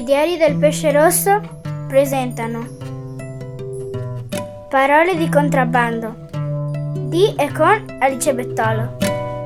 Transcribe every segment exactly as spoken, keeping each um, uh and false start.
Diari del Pesce Rosso presentano Parole di contrabbando di e con Alice Bettolo.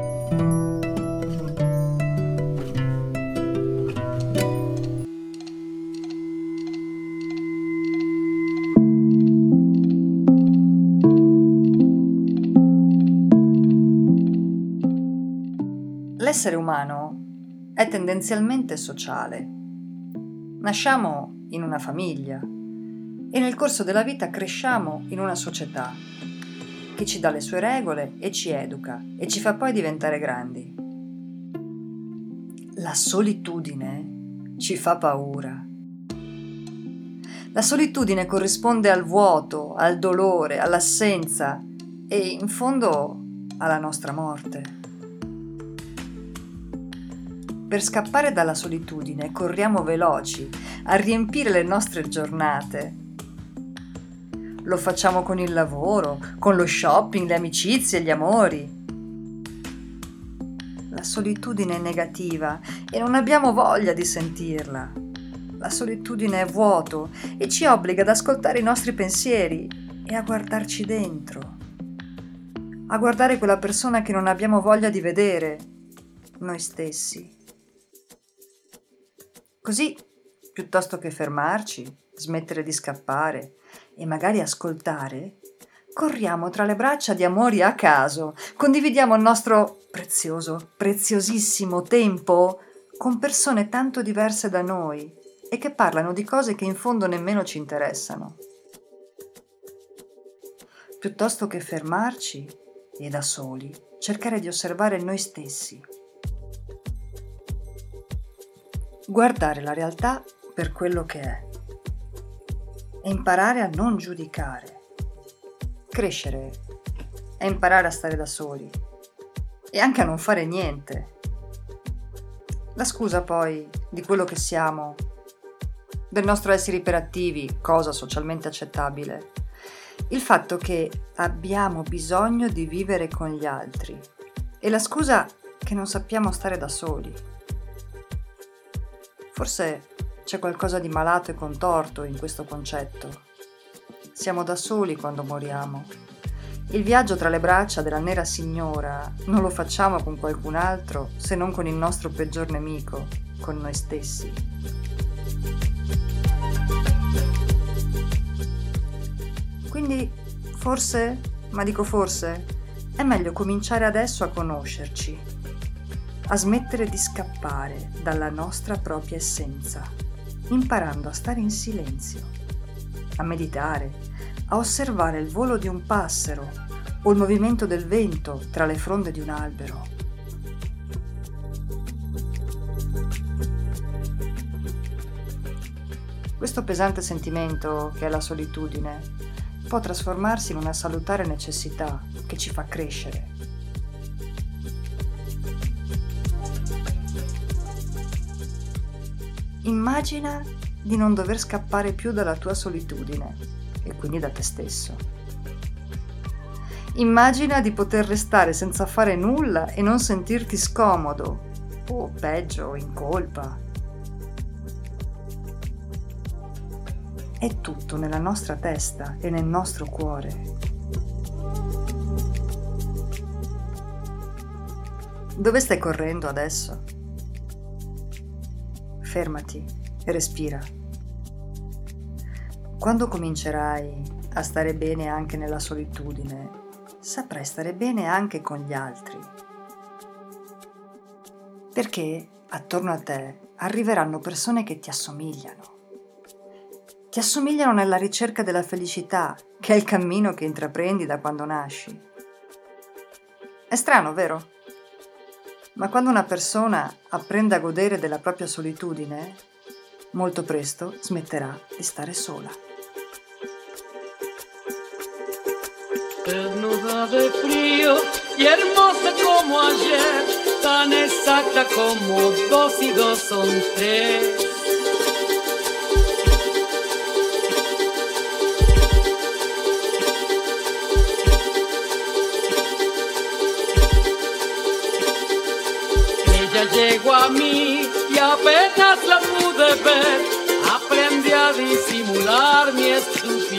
L'essere umano è tendenzialmente sociale. Nasciamo in una famiglia e nel corso della vita cresciamo in una società che ci dà le sue regole e ci educa e ci fa poi diventare grandi. La solitudine ci fa paura. La solitudine corrisponde al vuoto, al dolore, all'assenza e in fondo alla nostra morte. Per scappare dalla solitudine corriamo veloci a riempire le nostre giornate. Lo facciamo con il lavoro, con lo shopping, le amicizie, gli amori. La solitudine è negativa e non abbiamo voglia di sentirla. La solitudine è vuoto e ci obbliga ad ascoltare i nostri pensieri e a guardarci dentro. A guardare quella persona che non abbiamo voglia di vedere, noi stessi. Così, piuttosto che fermarci, smettere di scappare e magari ascoltare, corriamo tra le braccia di amori a caso, condividiamo il nostro prezioso, preziosissimo tempo con persone tanto diverse da noi e che parlano di cose che in fondo nemmeno ci interessano. Piuttosto che fermarci e da soli, cercare di osservare noi stessi. Guardare la realtà per quello che è e imparare a non giudicare. Crescere è imparare a stare da soli e anche a non fare niente. La scusa poi di quello che siamo, del nostro essere iperattivi, cosa socialmente accettabile, il fatto che abbiamo bisogno di vivere con gli altri e la scusa che non sappiamo stare da soli. Forse c'è qualcosa di malato e contorto in questo concetto. Siamo da soli quando moriamo. Il viaggio tra le braccia della nera signora non lo facciamo con qualcun altro se non con il nostro peggior nemico, con noi stessi. Quindi forse, ma dico forse, è meglio cominciare adesso a conoscerci, a smettere di scappare dalla nostra propria essenza, imparando a stare in silenzio, a meditare, a osservare il volo di un passero o il movimento del vento tra le fronde di un albero. Questo pesante sentimento che è la solitudine può trasformarsi in una salutare necessità che ci fa crescere. Immagina di non dover scappare più dalla tua solitudine e quindi da te stesso. Immagina di poter restare senza fare nulla e non sentirti scomodo o peggio in colpa. È tutto nella nostra testa e nel nostro cuore. Dove stai correndo adesso? Fermati e respira. Quando comincerai a stare bene anche nella solitudine, saprai stare bene anche con gli altri. Perché attorno a te arriveranno persone che ti assomigliano. Ti assomigliano nella ricerca della felicità, che è il cammino che intraprendi da quando nasci. È strano, vero? Ma quando una persona apprende a godere della propria solitudine, molto presto smetterà di stare sola. Desnuda de frío y hermosa como ayer, tan exacta como dos y dos son tres. Ella llegó a mí y apenas la pude ver, disimular mi estructura.